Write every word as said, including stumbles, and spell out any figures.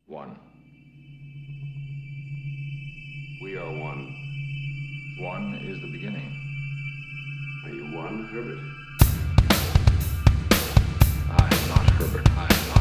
One. We are one. One is the beginning. Are you one, Herbert? I am not Herbert. I am not.